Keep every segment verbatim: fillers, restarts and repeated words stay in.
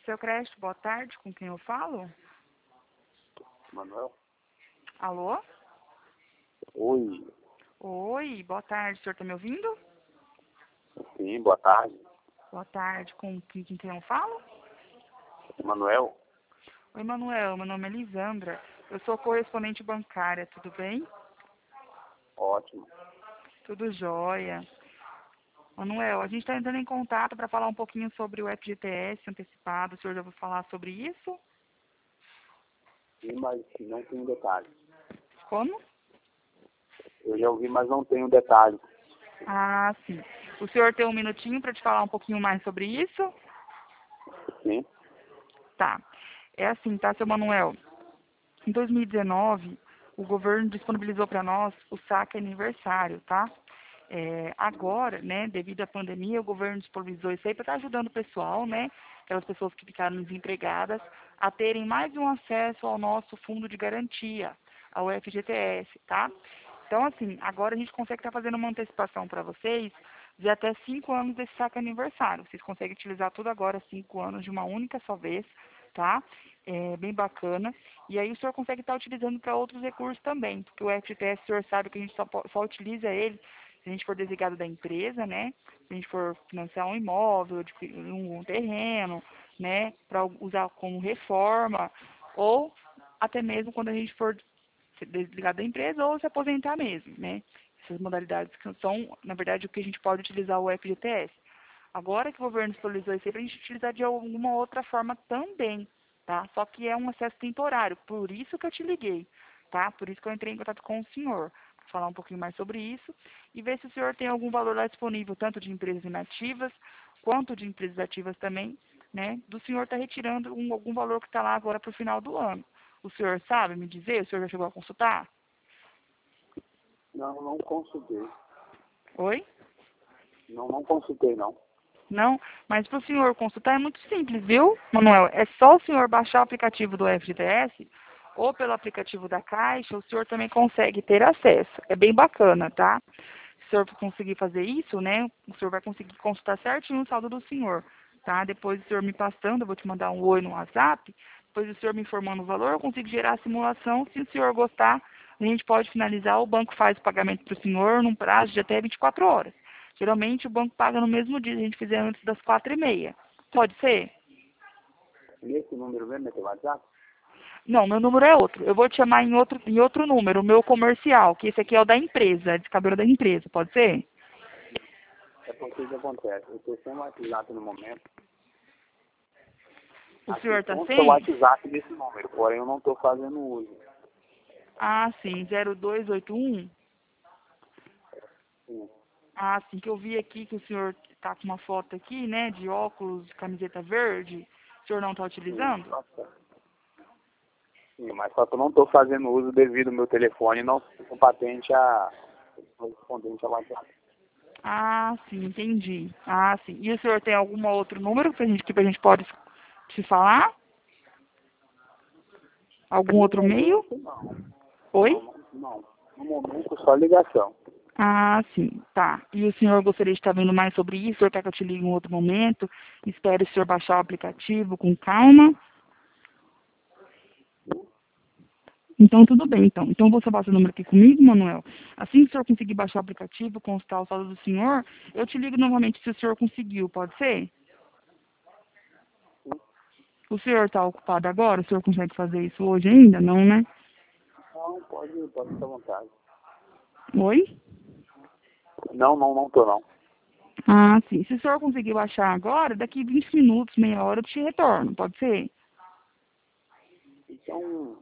Seu Crédito, boa tarde, com quem eu falo? Manuel? Alô? Oi. Oi, boa tarde, o senhor está me ouvindo? Sim, boa tarde. Boa tarde, com quem, com quem eu falo? Manuel? Oi, Manuel, meu nome é Lisandra, eu sou correspondente bancária, tudo bem? Ótimo. Tudo jóia. Manuel, a gente está entrando em contato para falar um pouquinho sobre o F G T S antecipado, o senhor já ouviu falar sobre isso? Sim, mas não tenho detalhe. Como? Eu já ouvi, mas não tenho detalhe. Ah, sim. O senhor tem um minutinho para te falar um pouquinho mais sobre isso? Sim? Tá. É assim, tá, seu Manuel? Em dois mil e dezenove, o governo disponibilizou para nós o saque aniversário, tá? É, agora, né, devido à pandemia, o governo disponibilizou isso aí para estar ajudando o pessoal, né, aquelas pessoas que ficaram desempregadas, a terem mais um acesso ao nosso fundo de garantia, ao F G T S, tá? Então, assim, agora a gente consegue estar fazendo uma antecipação para vocês de até cinco anos desse saque aniversário. Vocês conseguem utilizar tudo agora, cinco anos, de uma única só vez, tá? É bem bacana. E aí o senhor consegue estar utilizando para outros recursos também, porque o F G T S, o senhor sabe que a gente só, po- só utiliza ele se a gente for desligado da empresa, né? Se a gente for financiar um imóvel, adquirir um terreno, né? Para usar como reforma, ou até mesmo quando a gente for se desligar da empresa ou se aposentar mesmo, né? Essas modalidades que são, na verdade, o que a gente pode utilizar o F G T S. Agora que o governo disponibilizou isso aí, para a gente utilizar de alguma outra forma também, tá? Só que é um acesso temporário, por isso que eu te liguei, tá? Por isso que eu entrei em contato com o senhor, para falar um pouquinho mais sobre isso e ver se o senhor tem algum valor lá disponível, tanto de empresas inativas quanto de empresas ativas também, né? Do senhor estar retirando um, algum valor que está lá agora para o final do ano. O senhor sabe me dizer? O senhor já chegou a consultar? Não, não consultei. Oi? Não, não consultei, não. Não? Mas para o senhor consultar é muito simples, viu, Manuel? É só o senhor baixar o aplicativo do F G T S ou pelo aplicativo da Caixa, o senhor também consegue ter acesso. É bem bacana, tá? Se o senhor conseguir fazer isso, né, o senhor vai conseguir consultar certinho o saldo do senhor, tá? Depois o senhor me passando, eu vou te mandar um oi no WhatsApp, depois o senhor me informando o valor, eu consigo gerar a simulação. Se o senhor gostar, a gente pode finalizar, o banco faz o pagamento para o senhor num prazo de até vinte e quatro horas. Geralmente o banco paga no mesmo dia, se a gente fizer antes das quatro e meia. Pode ser? Nesse número mesmo, nesse WhatsApp? Não, meu número é outro. Eu vou te chamar em outro, em outro número, o meu comercial, que esse aqui é o da empresa, de cabelo da empresa, pode ser? É porque o que acontece? Eu estou sem WhatsApp no momento. O Aqui senhor está consta o sem? WhatsApp desse número, porém eu não estou fazendo uso. Ah, sim, zero dois oito um. Sim. Ah, sim, que eu vi aqui que o senhor está com uma foto aqui, né, de óculos, de camiseta verde. O senhor não está Sim, utilizando? nossa. Sim, mas só que eu não estou fazendo uso devido ao meu telefone não ser patente a correspondente ao WhatsApp. Ah, sim, entendi. Ah, sim. E o senhor tem algum outro número pra gente, que a gente pode se falar? Algum No outro meio? momento, não. Não, Oi? não, não. No momento, só ligação. Ah, sim, tá. E o senhor gostaria de estar vendo mais sobre isso? O senhor quer que eu te ligue em outro momento? Espere o senhor baixar o aplicativo com calma. Então, tudo bem, então. Então, você baixa o número aqui comigo, Manuel. Assim que o senhor conseguir baixar o aplicativo, constar o saldo do senhor, eu te ligo novamente se o senhor conseguiu, pode ser? O senhor está ocupado agora? O senhor consegue fazer isso hoje ainda? Não, né? Não, pode, pode ficar à vontade. Oi? Não, não, não tô não. Ah, sim. Se o senhor conseguir baixar agora, daqui vinte minutos, meia hora, eu te retorno, pode ser? Então,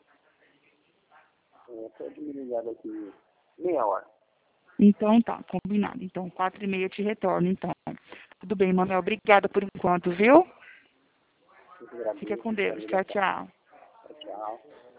é, pode me ligar daqui meia hora. Então tá, combinado. Então, quatro e meia eu te retorno, então. Tudo bem, Manuel. Obrigada por enquanto, viu? Eu te Fica agradeço com pela Deus. Tchau, ligação. tchau. Tchau, tchau.